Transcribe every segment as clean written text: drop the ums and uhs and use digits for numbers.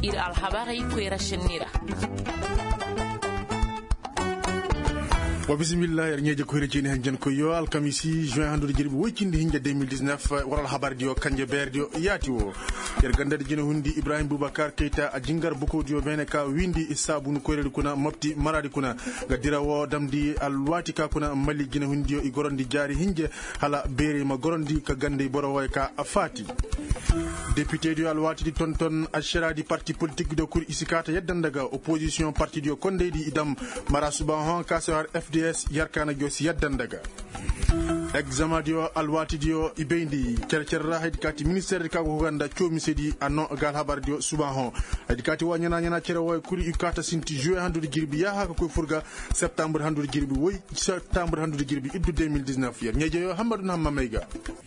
ir alhabari kwera shenira. wa bismillah yar nyeje ko rejini hen jen ko yo alkamisi juin handude jirbi woykinde hinja 2019 waral habardi yo kanje berdi yo yaati wo yer gandade jina hundi Ibrahim Boubacar Keita a jingar bokodi yo bene ka windi sabunu koyredi kuna mofti maradi kuna gadira wo damdi alwati ka kuna mali jina hundi yo igorondi jari hinje hala bere ma gorondi ka gande boro way ka afati député du alwati di tonton ashira di parti politique do kur isikata yaddandaga opposition parti dio kondeydi idam marasuba hon kasar FDS yarkana josi yaddandaga examen dio alwati dio ibendi cercerra hedikati ministère ka ko ganda ciomi sedi anno gal habar dio suba hon hedikati wanyana nyana cere way kuri ukata sinti juin handude girbi ya haka koy furga septembre handude girbi woy septembre handude girbi iddu 2019 yer nyeje yo hamadou namma mayga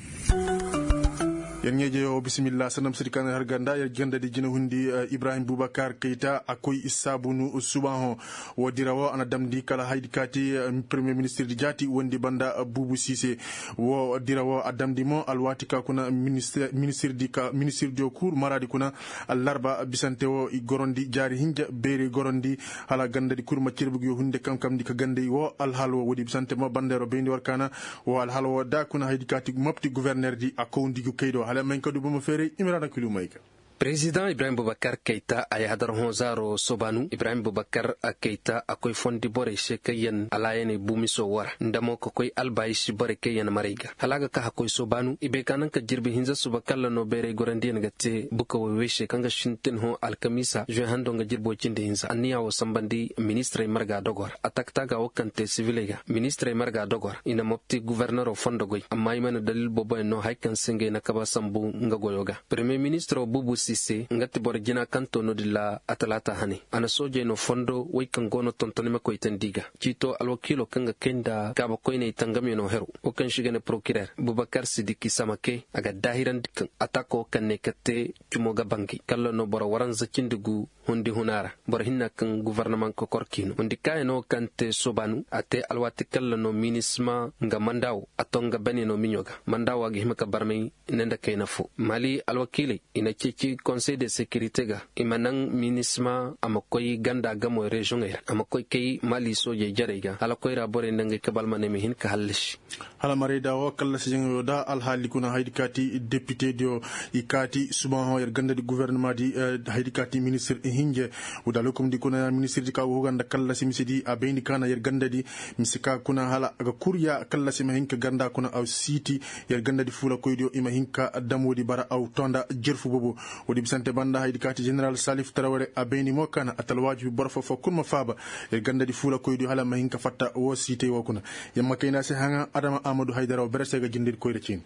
yen ngeje yo bismillah sanam sirkan har ganda yer gandade jina hundi Ibrahim Boubacar Keita akoy isabunu subaho wodirawo ana damdi kala haydi kati premier ministre di jati wondi banda Boubou Cissé wo dirawo adamdi mo alwati ka kuna ministre di cour maradi kuna allarba bisante wo gorondi jari hinja bere gorondi hala gandade kurma cirbugo yo hunde kam di ka gande wo alhalo wodi bisante mo bandero bendi warkana wo alhalo da kuna haydi kati mopti gouverneur di akondi ko kaydo hala men ko dum fere imrana kulumayka Président Ibrahim Boubacar Keita ay hadar honzaro sobanu Ibrahim Boubacar Keita akoy fondi bore shekayen alayene bumiso wara ndamo ko koy albayshi bore kayen mariga halaga ka hakoy sobanu ibe kanan ka jirbi hinza subakalla no bere gorandi ngate buka weshe kanga shinten ho alkamisa je hando nga jirbo cinde hinza aniya wo sambandi ministre marga dogor atakta ga wakante civilega ministre marga dogor ina mopti gouverneur o fondo goy amma imana dalil bobo no haykan singe na kaba sambu nga goyoga premier ministre Boubou Cissé ngati bor jina kanto no dilla atalata hani ana soje no fondo way kan gono tontoni mako itandiga cito alwakilo kanga kenda kaba koyne tangami no heru o kan shigene procureur Boubacar Sidiki Samake aga dahiran dikan atako kan ne katte cumoga banki kallo no bor waran zakindugu hundi hunara bor hinna kan gouvernement ko korkino hundi kayno kante sobanu ate alwati kallo no minisma nga mandaw atonga bani no minyoga mandaw agi himaka barmay nenda kayna fu mali alwakili ina cici conseil de sécurité ga imanang minisma amakoy ganda gamo region era amakoy kay mali soje jarega hala koy rabore ndange kabal manemi hin ka halish hala marida o kala singo da al halikuna haydikati député dio ikati suban yer ganda di gouvernement di haydikati ministre hinje udalokum di kuna ministre di ka uganda kala simisidi abendi kana yer ganda di misika kuna hala aga kurya kala sim hinka ganda kuna aw city yer ganda di fula koy dio ima hinka damodi bara aw tonda jerfu bobo wodi bisante banda haydikati general Salif Traoré abeni mo kana atalwaju borfo fo kun mafaba e ganda di fula koydu hala mahinka fatta wo site wo kuna yamma kayna se hanga Adama Amadou Haydara berse ga jindir koyre cin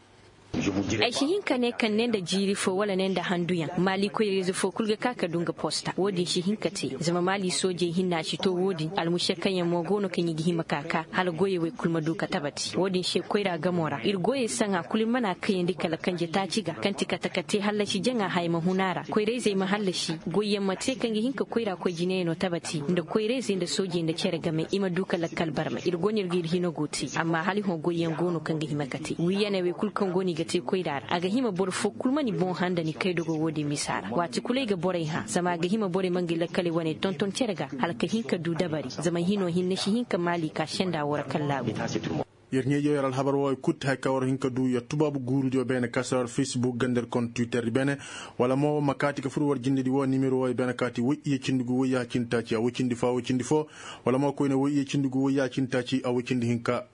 ai shi hinka ne kan ne da jiri fo wala ne da handuyan mali ko yezo fo kulga kaka dunga posta wodi shi hinka te zama mali soje hinna shi to wodi almushe kan yamo gono kan yi hima kaka hal goye we kulma duka tabati wodi she koira gamora ir goye sanga kulin mana kan yindi kala kanje ta ciga kan tika takate halla shi janga hayma hunara koire zai mahalla shi goye mate kan yi hinka koira ko jine no tabati inda koire zai da soje inda cere game ima duka la kalbarma ir gonir gir hino goti amma hali ho goyen gono kan gi hima kate wiyane we kulkan goni te koidar aga hima bor fo kulmani bon handa ni kai dogo wodi misara wati kulai ga borai ha zama ga hima bore mangila kale wane tonton cerga halka hinka du dabari zama hino hinne shi hinka mali ka shenda wora kallabu yer nyeje yaral habar wo kut hay kawar hinka du ya tubabu guru dio bene kasar Facebook gander compte Twitter bene wala mo makati ka furu war jindi di wo numéro wo bene kati wo ye cindugo wo ya cintaci a wo cindi fo wala mo ko ne wo ye cindugo wo ya cintaci a wo cindi hinka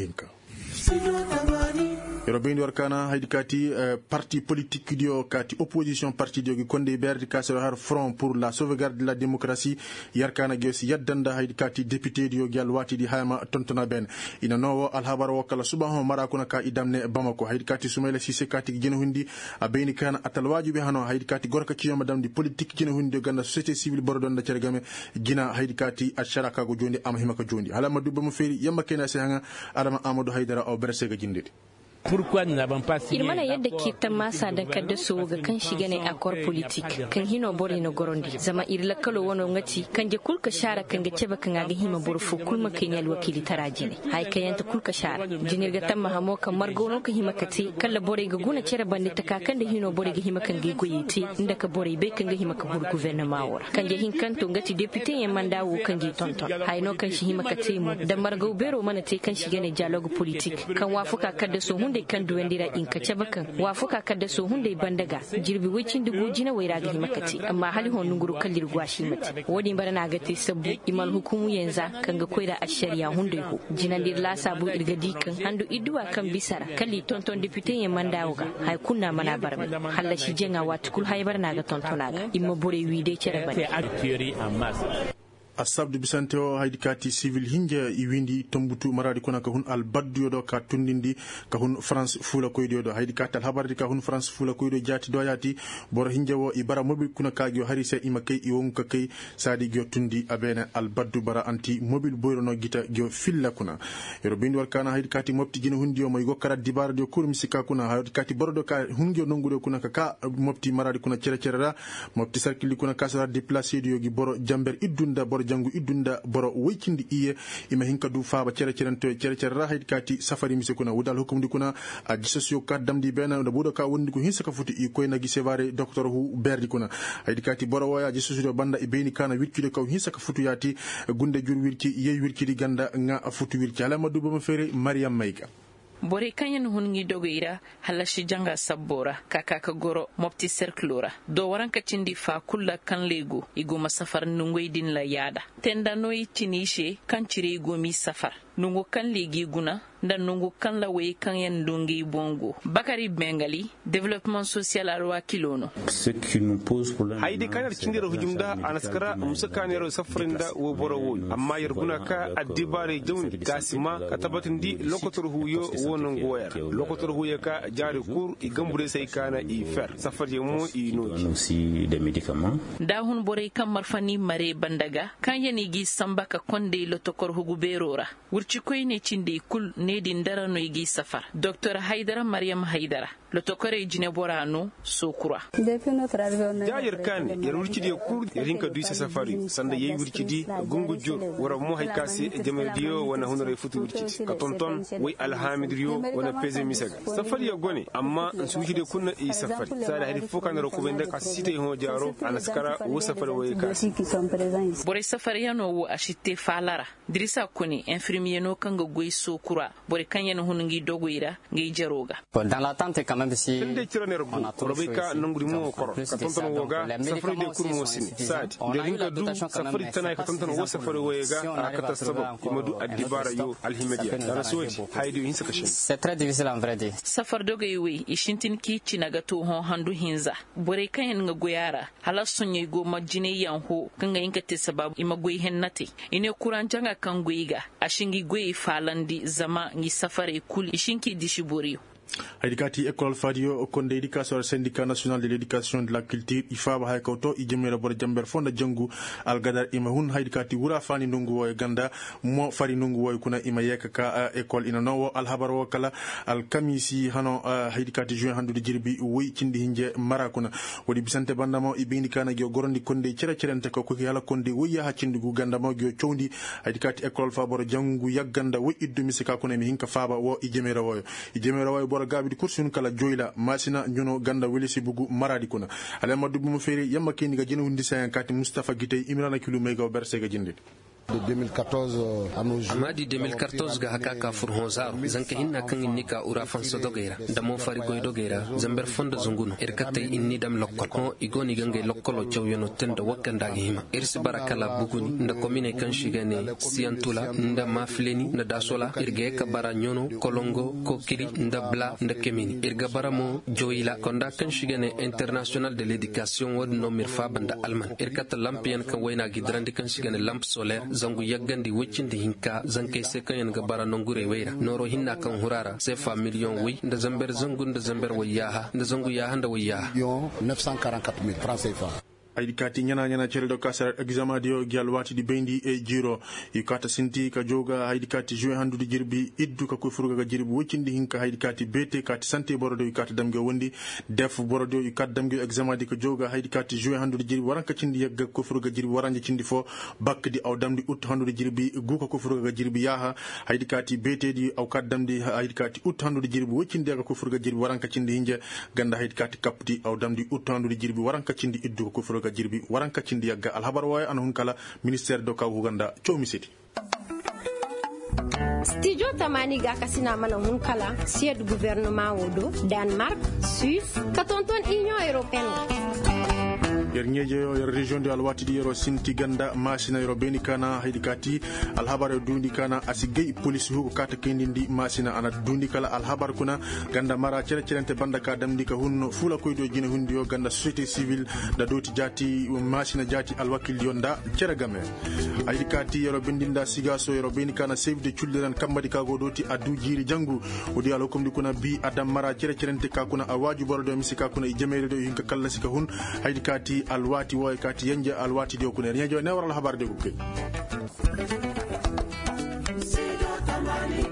Robin Warkana haydikati parti politique dio kati opposition parti dio konde berdi kasero har front pour la sauvegarde de la démocratie yarkana gesi yaddanda haydikati député dio gal wati di hayma tontona ben ina nowo al habar wakala subaho marakuna ka idamne Bamako haydikati Soumaïla Cissé kati jeno hundi abeni kana atalwaju be hano haydikati gorka ci madame di politique jeno hundi ganda société civile borodon da cergame gina haydikati asharaka go jondi am himaka jondi hala madu bamu feri yamma kena se hanga Adama Amadou Haydara o berse ga jindede irmana yadda ke ta masa da kadda so ga kan shiga ne akor politik kan hino bore no gorondi zama irla kalo wono ngati kan je kulka shara kan ga ceba kan ga hima burfu kulma kan yal wakili tarajine hay kayanta kulka shara jinir ga tamma hamo kan margono kan hima kati kala bore ga guna cere bandi ta kan da hino bore ga hima kan ga goyiti inda ka bore be kan ga hima ka hur gouvernement wora kan je hin kan to ngati député en mandawo kan je tonton hay no kan shi hima kati mu da margo bero mana te kan shiga ne dialogue politique kan wafuka kadda so hunde kan duwendira in ka ceba kan wafuka kadda so hunde bandaga jirbi wicin dubu jina waira ga hima kati amma hali hon nguru kallir gwashi mati wodi bara na ga te sabbu imal hukumu yanza kan ga koida a shari'a hunde ko jinandir la sabu irga dikan handu iduwa kan bisara kalli tonton député en mandawo ga hay kunna mana barbe halla shi jenga watukul hay bar na ga tontonaga imma bore wide cere bane asabdu bisanteo haydi kati civil hinja i windi tombutu maradi kona ka hun al baddu do ka tundindi ka hun France fula koydo do haydi kati al habardi ka hun France fula koydo jati do yati boro hinja wo i bara mobil kuna ka gyo harise i makay i wonka kay sadi gyo tundi abena al baddu bara anti mobil boyro no gita gyo filla kuna yoro bindi war kana haydi kati mopti jina hundi o moy gokkara dibar do kurmi sika kuna haydi kati borodo ka hunjo nongudo kuna ka mopti maradi kuna cere cerera mopti sarkili kuna kasara déplacer do yogi boro jamber iddunda boro jangu idunda boro wikindi iye ima hinka du faaba cere cerento cere cerra haydi kati safari mise kuna wudal hukumdi kuna a jisosio ka damdi bena do budo ka wondi ko hinsa ka futi i koy nagi sevare docteur hu berdi kuna haydi kati boro waya jisosio banda e beni kana wiccude ko hinsa ka futu yati gunde jur wirki ye wirki di ganda nga futu wirki ala madu bama fere Mariam Mayka bore kanyen hungi dogoira halashi janga sabbora kaka ka goro mopti cerclora do waranka cindi fa kulla kan lego igoma safar nungoy din la yada tenda noy tinishe kan cire gomi safar nungo kan legi guna nda nungo kan la way kan yan dongi bongo Bakari Bengali développement social arwa kilono ce qui nous pose problème haydi kanar cindira hujumda anaskara musakanero safarinda wo borowo amma yarguna ka addibare jawni gasima ka tabatin di lokotor huyo wonon goyar lokotor huyo ka jari kur i gambure sai kana i fer safar yemo i no aussi des médicaments da hun bore kan marfani mare bandaga kan yani gi samba ka konde lotokor hugu berora wurci koy ne cindi kul ne din dara no igi safar Dr. Haidara Mariam Haidara lotokore jine borano sokura jayir kan yar wurci de kur rinka duisa safari sanda yayi wurci di gungu jur wara mo haykasi jamel diyo wana hunore futu wurci ka tonton way alhamid riyo wana peze misaga safari ya gone amma suji de kunna i safari sada hadi fokan ro ko bende ka site ho jaro anaskara wo safari way ka bore safari ya no wo ashite falara dirisa kuni infirmier no kanga goy sokura bore kanyen hunungi dogoira ngi jaroga dans l'attente quand même si inde tiranero ko robika nanguri mo koro ka tonton woga safari de kurmo sini sad de ringa du safari tanay ka tonton wo safari woga akata sabab imadu adibara yo alhimediya dara soy haydi hinsa kashin c'est très difficile en vrai dire safar dogoywe ishintin ki cinaga to ho handu hinza bore kanyen nga goyara hala sonye go majine yanho kanga inka te sabab imagoy hennati ine kuranjanga kan goyiga ashingi goyi falandi zama ngi safari kul ishinki dishiboriyo haydikati école fadio konde éducation syndicat national de l'éducation de la culture ifaba hay kawto i jemera bor jamber fonda jangu al gadar ima hun haydikati wura fani nungu woy ganda mo fari nungu woy kuna ima yeka ka école ina no al habar wo kala al kamisi hano haydikati juin handu jirbi woy cindi hinje marakuna wodi bisante bandamo i bindi kana gyo gorondi konde cere cerente ko yala konde woy ya cindi gu gandamo gyo chowndi haydikati école fa bor jangu yagganda woy iddu misika kuna mi hinka faba wo i jemera woy bor gabi kursun kala joyla masina nyono ganda welisi bugu maradi kuna ala maddu bu mu fere yamma keni ga jenu hundi sayan kati Mustafa Gitey Imrana Kilu Mega berse ga jinde de 2014 à nos jours amadi 2014 ga hakaka furhonza zanka hinna kan inni ka ura fanso dogera damo fari goy dogera zamber fonda zunguno erkatay inni dam lokkol ho igoni gange lokkolo chawyono tenda wakanda hima irsi barakala buguni nda komine kan shigane siantula nda mafleni nda dasola irge ka bara nyono kolongo kokiri nda bla nda kemini irga baramo joyila konda kan shigane international de l'éducation wod no mirfa banda alman irkata lampian kan wayna gidrandi kan shigane lamp solaire zangu yaggandi wuccinde hinka zankai se kan ga bara nongure weira noro hinna kan hurara se fa million wi nda zamber zangu nda zamber wayaha nda zangu yaha nda wayaha 944 000 francs CFA aydi kati nyana cerdo kasar examen dio gyal wati di bendi e jiro i kata sinti ka joga haydi kati juin handude jirbi iddu ka ko furuga ga jirbi wocindi hinka haydi kati bete kati santé borodo i kata damge wondi def borodo i kata damge examen di ka joga haydi kati juin handude jirbi waranka cindi yagga ko furuga jirbi waranje cindi fo bakdi aw damdi ut handude jirbi guka ko furuga ga jirbi yaha haydi kati bete di aw kata damdi haydi kati ut handude jirbi wocindi ga ko furuga jirbi waranka cindi hinje ganda haydi kati kapti aw damdi ut handude jirbi waranka cindi iddu ko furuga jirbi waranka cindi yagga alhabar way an hun kala ministère do kaw Uganda chomi siti studio tamani ga kasina mana hun kala sied gouvernement wodo Denmark Suisse katonton Union européenne yer nyejo yer région de alwati di yero sinti ganda masina yero beni kana haydi kati alhabar dundi kana asigay police hu kata kendindi masina ana dundi kala alhabar kuna ganda mara cerente banda ka damdi ka hunno fula koydo jine hundi yo ganda société civile da doti jati masina jati alwakil yonda ceragame haydi kati yero bendinda sigaso yero beni kana save the children kambadi ka godoti adu jiri jangu odi alo komdi kuna bi adam mara cerente ka kuna awaju bordo misika kuna ijemere do hinka kala sika hun haydi kati alwati way kati yanja alwati dio kuner nyejo ne waral habar de gukke